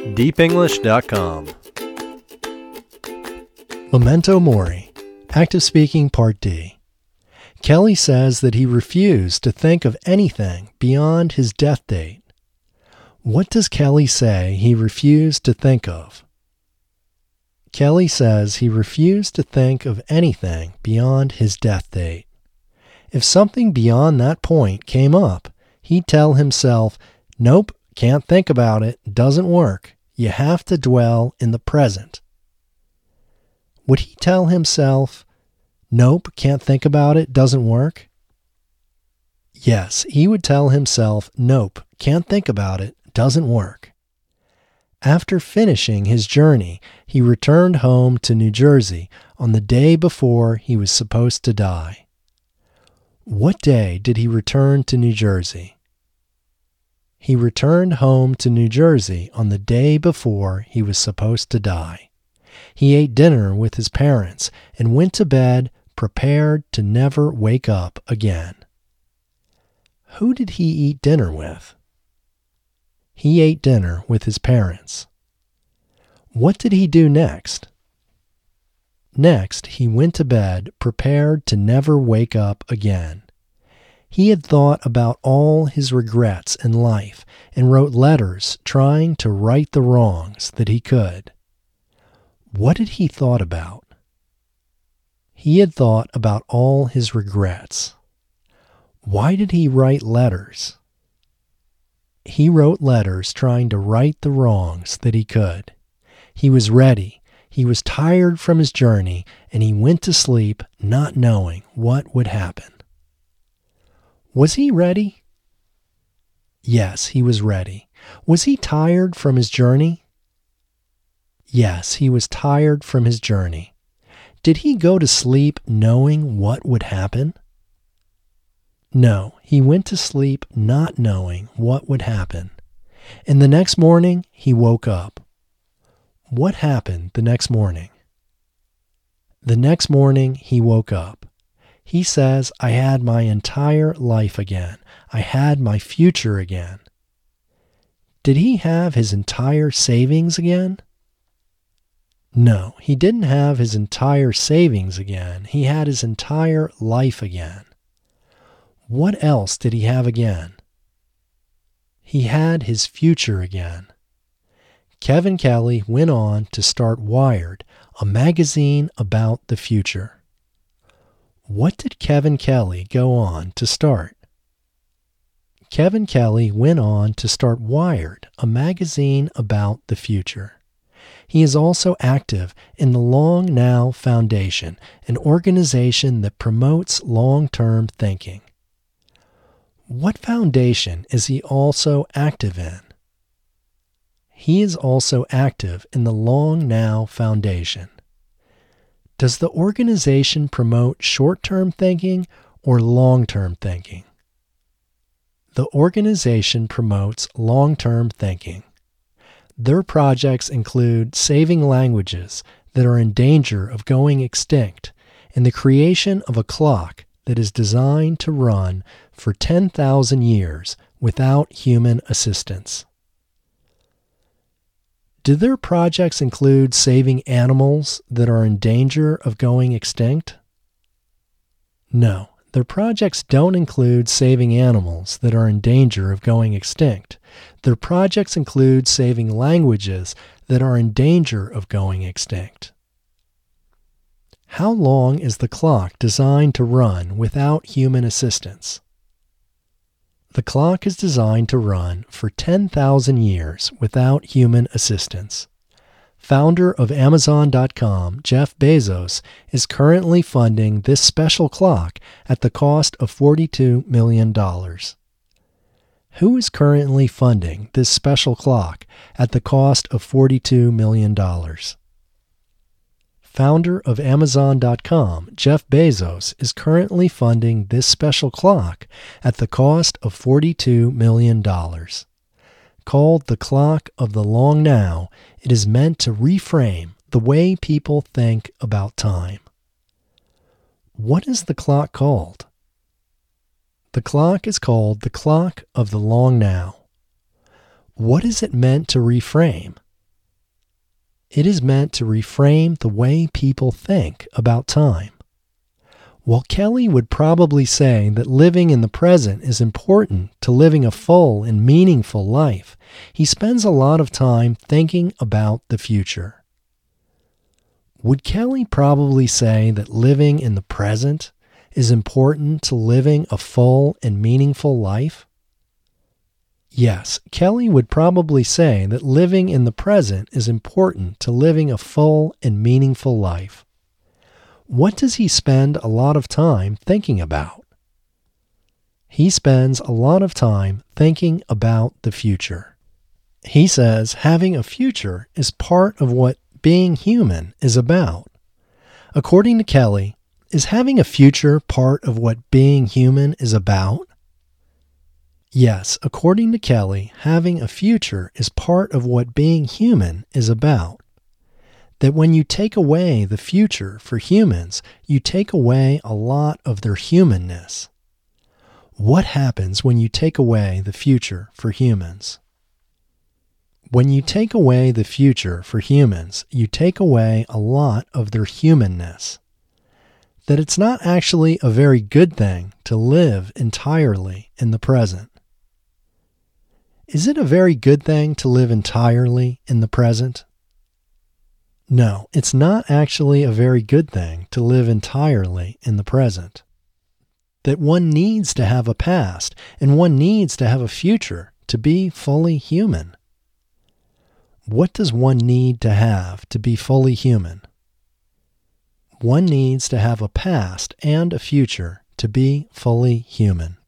deepenglish.com. Memento Mori, Active Speaking Part D. Kelly says that he refused to think of anything beyond his death date. What does Kelly say he refused to think of? Kelly says he refused to think of anything beyond his death date. If something beyond that point came up, he'd tell himself, "Nope, can't think about it, doesn't work. You have to dwell in the present." Would he tell himself, "Nope, can't think about it, doesn't work"? Yes, he would tell himself, "Nope, can't think about it, doesn't work." After finishing his journey, he returned home to New Jersey on the day before he was supposed to die. What day did he return to New Jersey? He returned home to New Jersey on the day before he was supposed to die. He ate dinner with his parents and went to bed prepared to never wake up again. Who did he eat dinner with? He ate dinner with his parents. What did he do next? Next, he went to bed prepared to never wake up again. He had thought about all his regrets in life and wrote letters trying to right the wrongs that he could. What had he thought about? He had thought about all his regrets. Why did he write letters? He wrote letters trying to right the wrongs that he could. He was ready. He was tired from his journey, and he went to sleep not knowing what would happen. Was he ready? Yes, he was ready. Was he tired from his journey? Yes, he was tired from his journey. Did he go to sleep knowing what would happen? No, he went to sleep not knowing what would happen. And the next morning, he woke up. What happened the next morning? The next morning, he woke up. He says, "I had my entire life again. I had my future again." Did he have his entire savings again? No, he didn't have his entire savings again. He had his entire life again. What else did he have again? He had his future again. Kevin Kelly went on to start Wired, a magazine about the future. What did Kevin Kelly go on to start? Kevin Kelly went on to start Wired, a magazine about the future. He is also active in the Long Now Foundation, an organization that promotes long-term thinking. What foundation is he also active in? He is also active in the Long Now Foundation. Does the organization promote short-term thinking or long-term thinking? The organization promotes long-term thinking. Their projects include saving languages that are in danger of going extinct and the creation of a clock that is designed to run for 10,000 years without human assistance. Do their projects include saving animals that are in danger of going extinct? No, their projects don't include saving animals that are in danger of going extinct. Their projects include saving languages that are in danger of going extinct. How long is the clock designed to run without human assistance? The clock is designed to run for 10,000 years without human assistance. Founder of Amazon.com, Jeff Bezos, is currently funding this special clock at the cost of $42 million. Who is currently funding this special clock at the cost of $42 million? Founder of Amazon.com, Jeff Bezos, is currently funding this special clock at the cost of $42 million. Called the Clock of the Long Now, it is meant to reframe the way people think about time. What is the clock called? The clock is called the Clock of the Long Now. What is it meant to reframe? It is meant to reframe the way people think about time. While Kelly would probably say that living in the present is important to living a full and meaningful life, he spends a lot of time thinking about the future. Would Kelly probably say that living in the present is important to living a full and meaningful life? Yes, Kelly would probably say that living in the present is important to living a full and meaningful life. What does he spend a lot of time thinking about? He spends a lot of time thinking about the future. He says having a future is part of what being human is about. According to Kelly, is having a future part of what being human is about? Yes, according to Kelly, having a future is part of what being human is about. That when you take away the future for humans, you take away a lot of their humanness. What happens when you take away the future for humans? When you take away the future for humans, you take away a lot of their humanness. That it's not actually a very good thing to live entirely in the present. Is it a very good thing to live entirely in the present? No, it's not actually a very good thing to live entirely in the present. That one needs to have a past and one needs to have a future to be fully human. What does one need to have to be fully human? One needs to have a past and a future to be fully human.